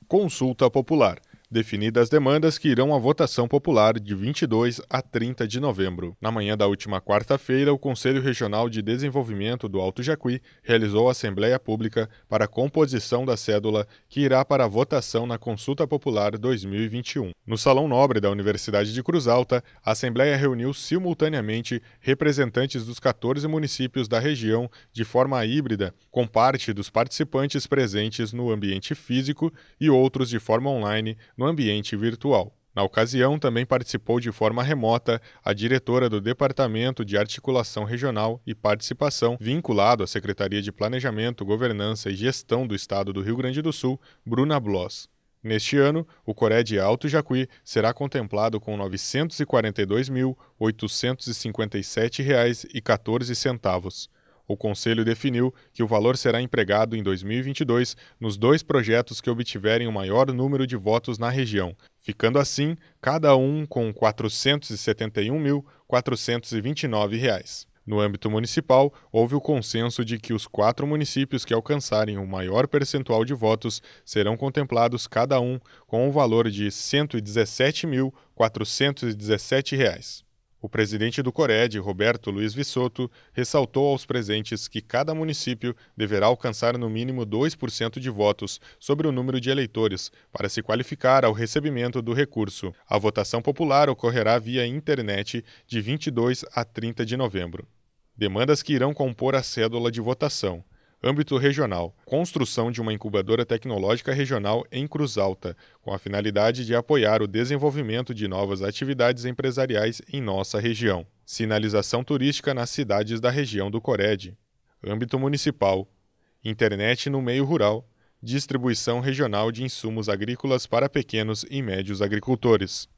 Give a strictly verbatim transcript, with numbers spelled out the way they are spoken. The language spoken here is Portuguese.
Consulta popular. Definidas as demandas que irão à votação popular de vinte e dois a trinta de novembro. Na manhã da última quarta-feira, o Conselho Regional de Desenvolvimento do Alto Jacuí realizou a Assembleia Pública para a composição da cédula que irá para a votação na Consulta Popular dois mil e vinte e um. No Salão Nobre da Universidade de Cruz Alta, a Assembleia reuniu simultaneamente representantes dos quatorze municípios da região de forma híbrida, com parte dos participantes presentes no ambiente físico e outros de forma online no ambiente virtual. Na ocasião, também participou de forma remota a diretora do Departamento de Articulação Regional e Participação, vinculado à Secretaria de Planejamento, Governança e Gestão do Estado do Rio Grande do Sul, Bruna Bloss. Neste ano, o CORED Alto Jacuí será contemplado com novecentos e quarenta e dois mil, oitocentos e cinquenta e sete reais e quatorze centavos. O Conselho definiu que o valor será empregado em dois mil e vinte e dois nos dois projetos que obtiverem o maior número de votos na região, ficando assim cada um com quatrocentos e setenta e um mil, quatrocentos e vinte e nove reais. No âmbito municipal, houve o consenso de que os quatro municípios que alcançarem o maior percentual de votos serão contemplados cada um com o valor de cento e dezessete mil, quatrocentos e dezessete reais. O presidente do CORED, Roberto Luiz Vissoto, ressaltou aos presentes que cada município deverá alcançar no mínimo dois por cento de votos sobre o número de eleitores para se qualificar ao recebimento do recurso. A votação popular ocorrerá via internet de vinte e dois a trinta de novembro. Demandas que irão compor a cédula de votação. Âmbito regional. Construção de uma incubadora tecnológica regional em Cruz Alta, com a finalidade de apoiar o desenvolvimento de novas atividades empresariais em nossa região. Sinalização turística nas cidades da região do CORED. Âmbito municipal. Internet no meio rural. Distribuição regional de insumos agrícolas para pequenos e médios agricultores.